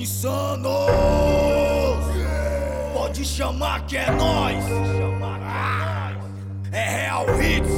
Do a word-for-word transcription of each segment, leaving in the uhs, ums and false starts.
Insanos, pode chamar que é nóis. É Real Hits,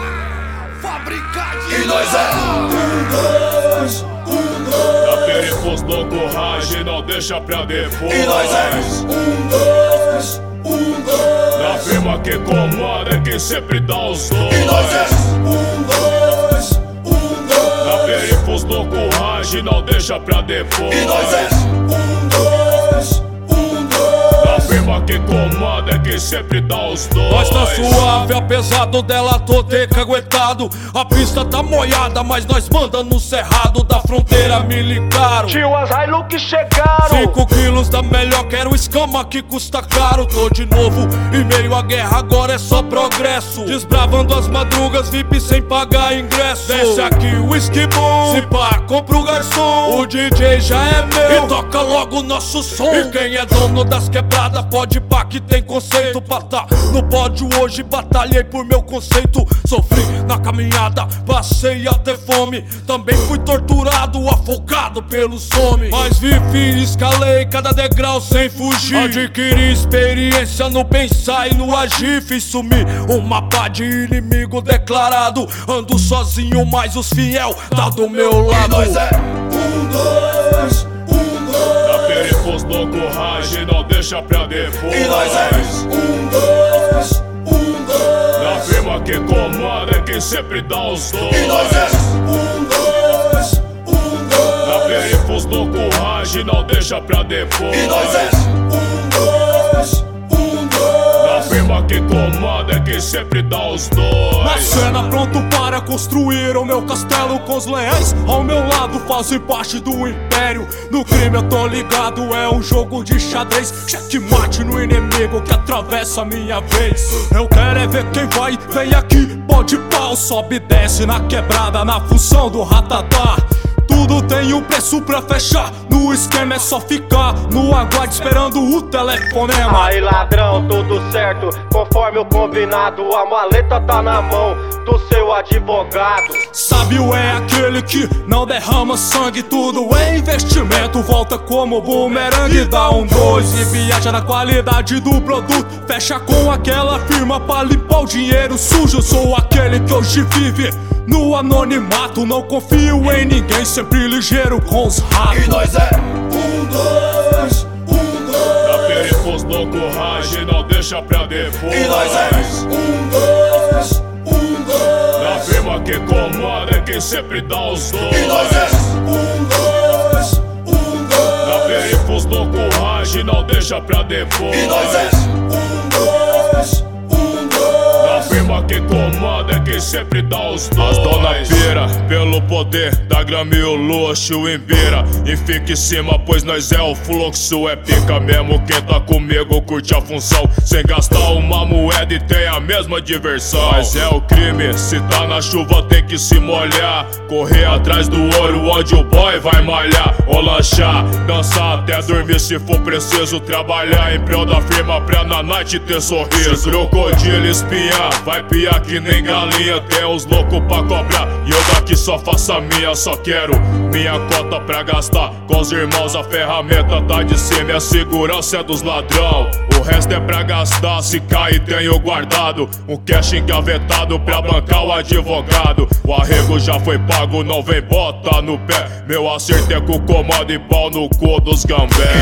fabricante. E nós é um, dois, um, dois. Da perifos louco rage, não deixa pra depois. E nós é um, dois, um, dois. Da firma que comanda, que sempre dá os dois. E nós é um, dois, um, dois. Da perifos louco rage, não deixa pra depois. E nós é um, dois, um, dois. Da firma que comanda, que sempre dá os dois. Nós tá suave, apesar do dela tô ter caguetado. A pista tá molhada, mas nós manda no cerrado da fronteira militar. Tio, as Hilux chegaram. Cinco quilos da melhor, quero escama que custa caro. Tô de novo em meio à guerra, agora é só progresso. Desbravando as madrugas, V I P sem pagar ingresso. Desce aqui o whisky bom, se pá, compra o garçom. O D J já é meu e toca logo o nosso som. E quem é dono das quebradas pode pá que tem conceito pra tá no pódio hoje. Batalhei por meu conceito, sofri na caminhada, passei a ter fome. Também fui torturado, afogado pelos homens. Mas vivi, escalei cada degrau sem fugir. Adquiri experiência no pensar e no agir. Fiz sumir um mapa de inimigo declarado. Ando sozinho, mas os fiel tá do meu lado. E nós é um, dois, um, dois. Da perifos louco rage, não deixa pra depois. E nós é um, dois, um, dois. Da firma que comanda, que sempre dá os dois. E nós é um, dois, um, dois. Da perifos louco rage, não deixa pra depois. E nós é um, dois, um, dois. Da firma que comanda, que sempre dá os dois. Na cena pronto para construir o meu castelo com os leões ao meu lado, fazem parte do império. No crime eu tô ligado, é um jogo de xadrez. Checkmate no inimigo que atravessa a minha vez. Eu quero é ver quem vai, vem aqui, pode pau. Sobe e desce na quebrada, na função do ratatá. Tudo tem um preço pra fechar, no esquema é só ficar no aguardo esperando o telefonema. Aí ladrão, tudo certo, conforme o combinado. A maleta tá na mão do seu advogado. Sábio é aquele que não derrama sangue. Tudo é investimento, volta como bumerangue. Dá um dois e viaja na qualidade do produto. Fecha com aquela firma pra limpar o dinheiro sujo. Eu sou aquele que hoje vive no anonimato, não confio em ninguém, sempre ligeiro com os ratos. E nós é um, dois, um, dois. Da perifos louco rage, não deixa pra depois. E nós é um, dois, um, dois. Da firma que comanda, que sempre dá os dois. E nós é um, dois, um, dois. Da perifos louco rage, não deixa pra depois. E nós é um, dois, um, dois. Da firma que comanda, que sempre dá os dois. As dona pira, pelo poder da grama e o luxo embira. E fica em cima, pois nós é o fluxo. É pica mesmo, quem tá comigo curte a função, sem gastar uma moeda e tem a mesma diversão. Mas é o crime, se tá na chuva tem que se molhar. Correr atrás do ouro onde o boy vai malhar. Ou lanchar, dançar até dormir se for preciso. Trabalhar em prol da firma pra na night ter sorriso. Crocodilo espinha, vai piar que nem galinha. Tem os loucos pra cobrar e eu daqui só faço a minha. Só quero minha cota pra gastar com os irmãos. A ferramenta tá de cima e a segurança é dos ladrão. O resto é pra gastar, se cair tenho guardado um cash engavetado pra bancar o advogado. O arrego já foi pago, não vem bota no pé. Meu acerto é com comando e pau no cu dos gambé.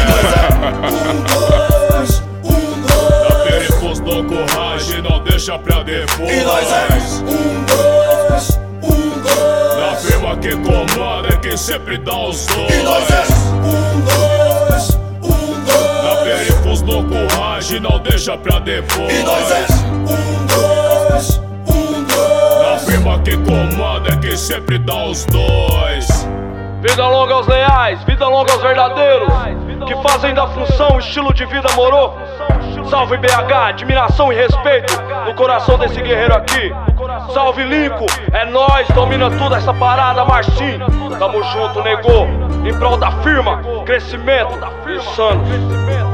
Um, dois, um, dois. Da perifos louco rage, não deixa pra depois. E nós é um, dois, um, dois. Da firma que comanda, que sempre dá os dois. E nós é um, dois, um, dois. Da perifos louco rage, não deixa pra depois. E nós é um, dois, um, dois. Da firma que comanda, que sempre dá os dois. Vida longa aos leais, vida longa aos verdadeiros, que fazem da função um estilo de vida moro. Salve B H, admiração e respeito no coração desse guerreiro aqui. Salve Lincoln, é nóis, domina tudo essa parada, Marcinho. Tamo junto, negou, em prol da firma, crescimento, insano.